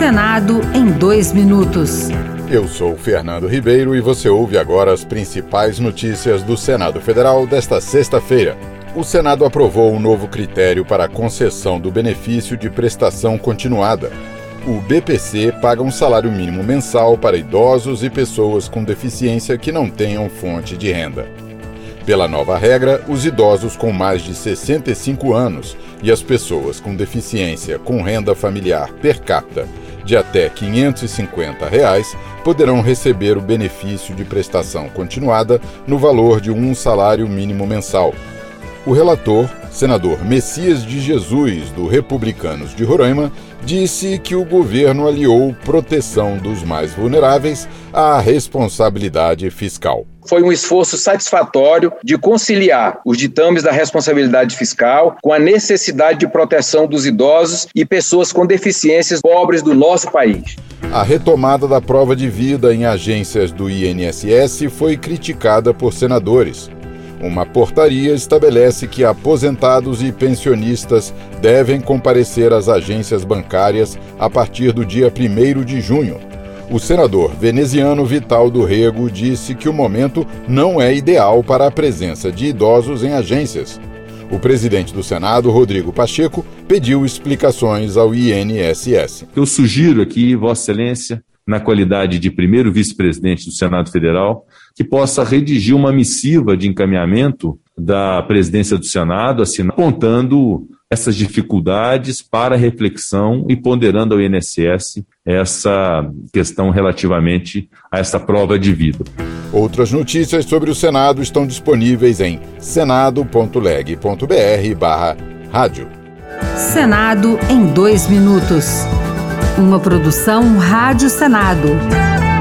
Senado em 2 minutos. Eu sou Fernando Ribeiro e você ouve agora as principais notícias do Senado Federal desta sexta-feira. O Senado aprovou um novo critério para a concessão do benefício de prestação continuada. O BPC paga um salário mínimo mensal para idosos e pessoas com deficiência que não tenham fonte de renda. Pela nova regra, os idosos com mais de 65 anos e as pessoas com deficiência com renda familiar per capita de até R$ 550 poderão receber o benefício de prestação continuada no valor de um salário mínimo mensal. O relator, senador Messias de Jesus, do Republicanos de Roraima, disse que o governo aliou proteção dos mais vulneráveis à responsabilidade fiscal. Foi um esforço satisfatório de conciliar os ditames da responsabilidade fiscal com a necessidade de proteção dos idosos e pessoas com deficiências pobres do nosso país. A retomada da prova de vida em agências do INSS foi criticada por senadores. Uma portaria estabelece que aposentados e pensionistas devem comparecer às agências bancárias a partir do dia 1º de junho. O senador veneziano Vital do Rego disse que o momento não é ideal para a presença de idosos em agências. O presidente do Senado, Rodrigo Pacheco, pediu explicações ao INSS. Eu sugiro aqui, Vossa Excelência, na qualidade de primeiro vice-presidente do Senado Federal, que possa redigir uma missiva de encaminhamento da presidência do Senado, apontando essas dificuldades para reflexão e ponderando ao INSS essa questão relativamente a essa prova de vida. Outras notícias sobre o Senado estão disponíveis em senado.leg.br/rádio. Senado em 2 minutos. Uma produção Rádio Senado.